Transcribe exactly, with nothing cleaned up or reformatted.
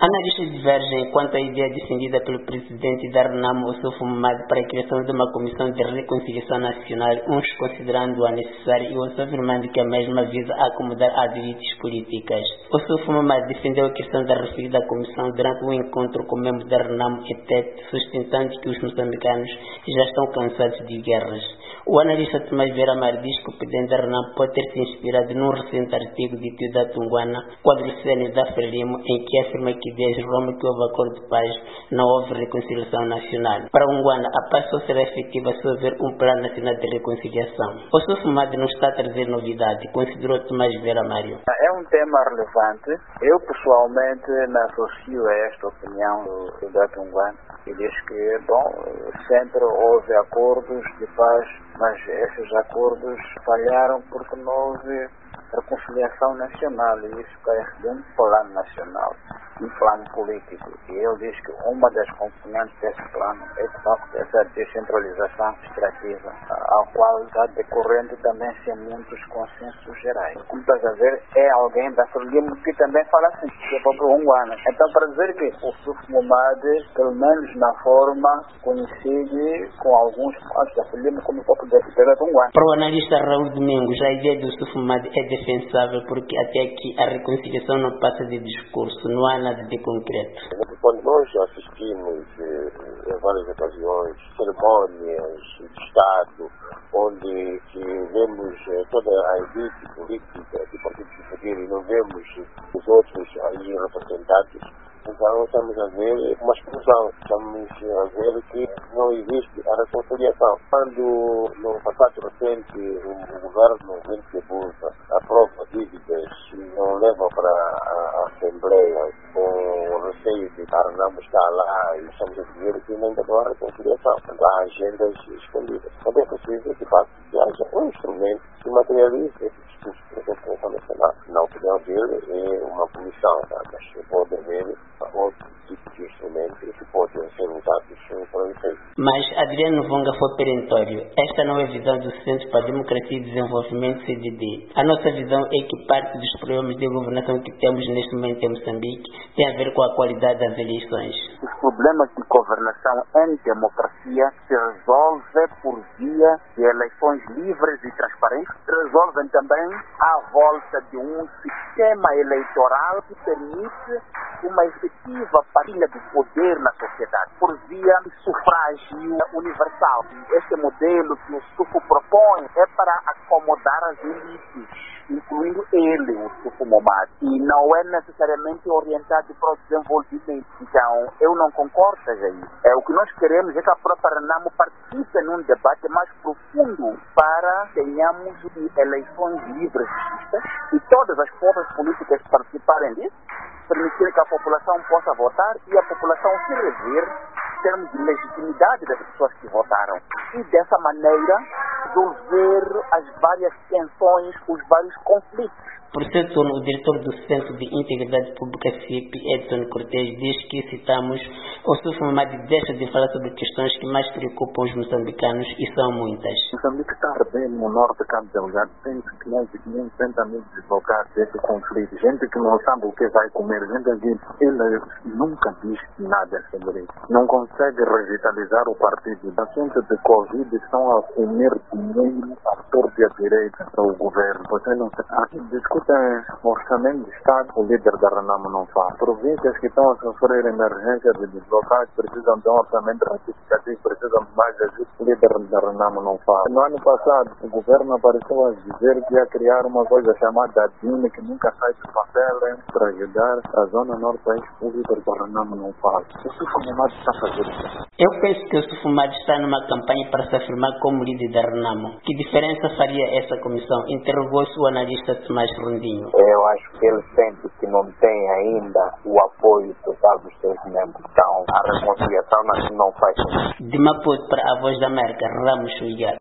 Analistas divergem quanto à ideia defendida pelo presidente da Renamo, Ossufo Momade, para a criação de uma comissão de reconciliação nacional, uns considerando-a necessária e outros afirmando que a mesma visa acomodar as elites políticas. Ossufo Momade defendeu a questão da referida comissão durante um encontro com membros da Renamo e T E T, sustentando que os moçambicanos já estão cansados de guerras. O analista Tomás Vieira Mar diz que o presidente da Renamo pode ter se inspirado num recente artigo de Tio Tunguana, quadricênio da Frelimo, em que afirma que desde Roma que houve acordo de paz, não houve reconciliação nacional. Para Unguana, a paz só será efetiva se houver um plano nacional de reconciliação. O Ossufo Momade não está a trazer novidade, considerou Tomás Vieira Mário. É um tema relevante. Eu, pessoalmente, me associo a esta opinião do Tio Tunguana, que diz que, bom, sempre houve acordos de paz, mas esses acordos falharam porque não houve reconciliação nacional, e isso carece de um plano nacional, um plano político. E ele diz que uma das componentes desse plano é, de facto, essa descentralização extrativa, ao qual está decorrendo também sem muitos consensos gerais. Como estás a ver, é alguém da Frelimo que também fala assim, que é próprio Unguana. Então, para dizer que o Ossufo Momade, pelo menos na forma, coincide com alguns pontos da Frelimo, como o próprio deputado de Unguana. Para o analista Raul Domingos, a ideia do Ossufo Momade é defensável porque até aqui a reconciliação não passa de discurso, não há nada de concreto. Quando nós assistimos eh, em várias ocasiões cerimônias de Estado, onde que vemos eh, toda a elite política de partidos de poder e não vemos os outros aí representados, então estamos a ver uma exclusão, estamos a ver que não existe a reconciliação. Quando no passado recente o, o governo de Bolsa aprova dívidas e não leva para a, a Assembleia com o receio de que a Renamo está lá e estamos a dizer que ainda não há reconciliação, há agendas escondidas. Então é preciso que que haja um instrumento que materialize esse discurso de reconciliação nacional. Na opinião dele, é uma comissão, tá? Mas pode haver outro tipo de instrumento que pode ser usado para o efeito. Mas Adriano Vonga foi perentório. Esta não é a visão do Centro para a Democracia e Desenvolvimento, C D D. A nossa visão é que parte dos problemas de governação que temos neste momento em Moçambique tem a ver com a qualidade das eleições. Os problemas de governação em democracia se resolvem por via de eleições livres e transparentes, se resolvem também à volta de um sistema eleitoral que permite uma efetiva partilha do poder na sociedade, por via de sufrágio universal. Este modelo que o Ossufo propõe é para acomodar as elites, incluindo ele, o Ossufo Momade, e não é necessariamente orientado para o desenvolvimento. Então, eu não concordo com isso. É, o que nós queremos é que a própria Renamo participe num debate mais profundo para que tenhamos eleições livres e justas e todas as forças políticas participarem disso, permitir que a população possa votar e a população se rever em termos de legitimidade das pessoas que votaram. E dessa maneira resolver as várias tensões, os vários conflitos. Por seu turno, o diretor do Centro de Integridade Pública, C I P, Edson Cortes, diz que, citamos, o Ossufo Momade deixa de falar sobre questões que mais preocupam os moçambicanos e são muitas. Moçambique está ardendo no norte de Cabo Delgado, tem quinhentos, quinhentos mil deslocados desse conflito, gente que não sabe o que vai comer, gente que ele nunca diz nada sobre isso. Não consegue revitalizar o partido. O assunto de Covid estão a comer dinheiro à torta e à direita ao governo. Você não sabe. Discutem orçamento de Estado, o líder da Renamo não faz. Províncias que estão a sofrer emergência de deslocados precisam de um orçamento ratificativo, precisam de mais ajuda, o líder da Renamo não faz. No ano passado, o governo apareceu a dizer que ia criar uma coisa chamada D I N, que nunca sai do papel, hein, para ajudar a Zona Norte, o líder da Renamo não faz. O Ossufo Momade está fazendo isso. Eu penso que o Ossufo Momade está numa campanha para se afirmar como líder da Renamo. Que diferença faria essa comissão? Interrogou-se o analista Tomás Rondinho. Eu acho que ele sente que não tem ainda o apoio total dos seus membros. Então, a reconciliação não faz sentido. De Maputo para a Voz da América, Ramos Chuigar.